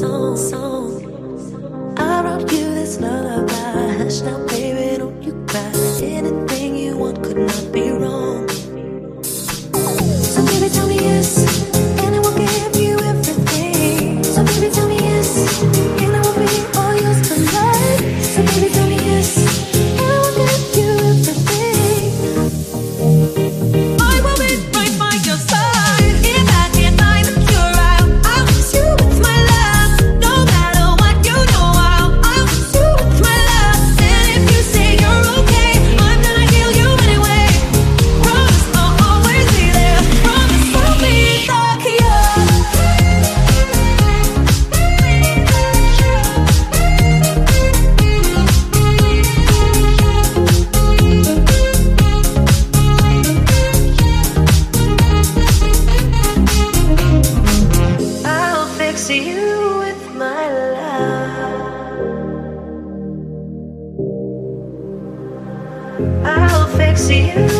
song. I wrote you this lullaby. Hush now, baby, don't you cry. Anything you want could not be wrong. So baby, tell me yes, and I will give you everything. So baby, tell me yes, and I will be all yours tonight. So baby, tell me yes, and I will give you everything. I will be right by your side. If I can't find the cure, I'll kiss you with my love. No matter what you know, I'll kiss you with my love. And if you say you're okay, I'm gonna kill you anyway. Promise I'll always be there. Promise I'll be the cure. I'll fix you with my love. I'll fix you.